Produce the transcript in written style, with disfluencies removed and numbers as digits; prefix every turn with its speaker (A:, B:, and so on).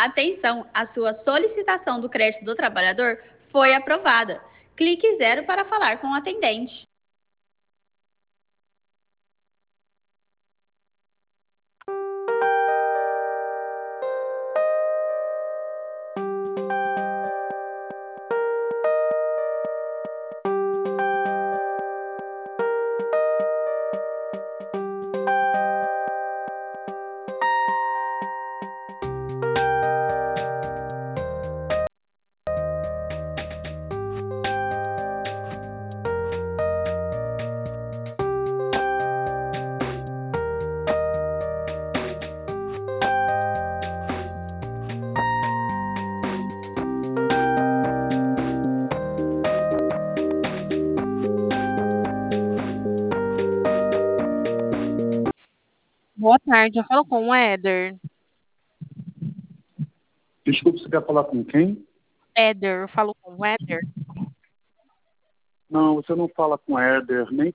A: Atenção, a sua solicitação do crédito do trabalhador foi aprovada. Clique 0 para falar com o atendente.
B: Boa tarde, eu falo com o Éder.
C: Desculpe, você quer falar com quem?
B: Éder, eu falo com o Éder.
C: Não, você não fala com Éder, nem